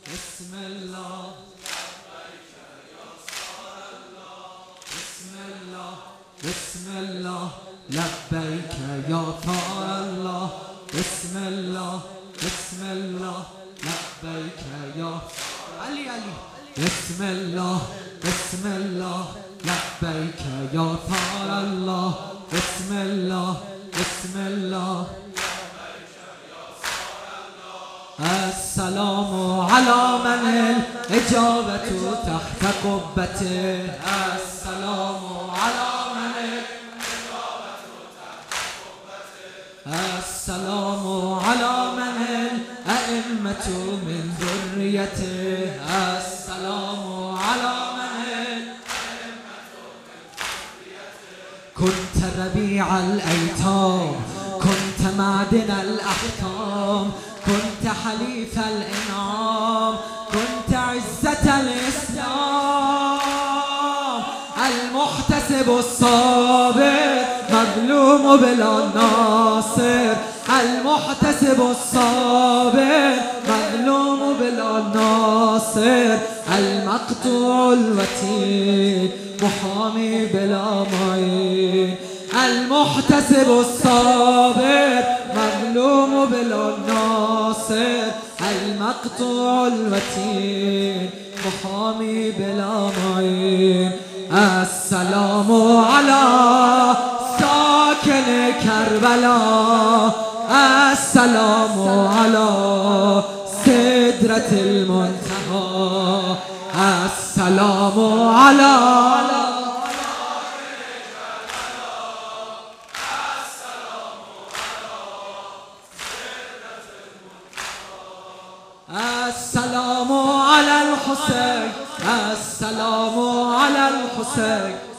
بسم الله بسم الله بسم الله لبيك يا طه الله بسم الله بسم الله لبيك يا علي علي بسم الله بسم الله لبيك يا طه الله بسم الله بسم الله السلام على من الإجابة تحت قبته السلام على من الإجابة تحت قبته السلام على من الأئمة من ذريته السلام على من الأئمة من ذريته كنت ربيع الأيتام كنت معدن الأحكام كنت حليف الإنعام كنت عزة الإسلام المحتسب الصابر مظلوم بلا ناصر المحتسب الصابر مظلوم بلا ناصر المقطوع الوتين محامي بلا معين المحتسب الصابر مظلوم بلا ناصر المقطوع الوتين محامي بلا معين السلام على ساكن كربلاء السلام على سدرة المنتهى السلام على السلام على الحسين السلام على الحسين